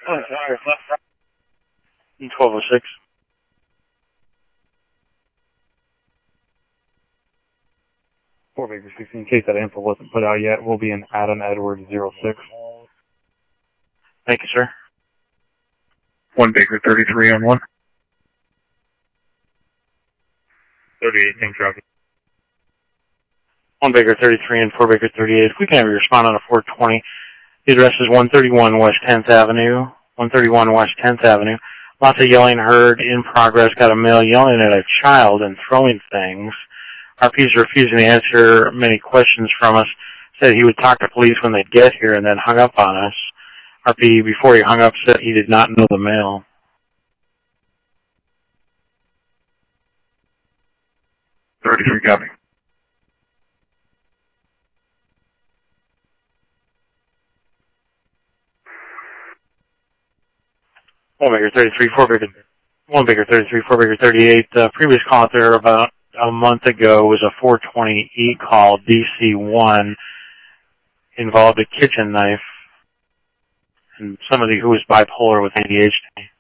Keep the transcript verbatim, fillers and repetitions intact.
Oh, sorry, left, right. twelve oh six. four Baker sixteen, in case that info wasn't put out yet, we'll be in Adam Edwards zero six. Thank you, sir. one Baker thirty-three on one. thirty-eight, thanks, Rocky. one Baker thirty-three and four Baker thirty-eight. If we can have you respond on a four twenty. The address is one thirty-one West tenth Avenue. one thirty-one West tenth Avenue. Lots of yelling heard in progress. Got a male yelling at a child and throwing things. R P's refusing to answer many questions from us. Said he would talk to police when they'd get here and then hung up on us. R P, before he hung up, said he did not know the male. thirty-three, copy. one Baker thirty-three, four Baker, one Baker thirty-three, four Baker thirty-eight. Uh, previous call out there about a month ago was a four twenty E call, D C one, involved a kitchen knife and somebody who was bipolar with A D H D.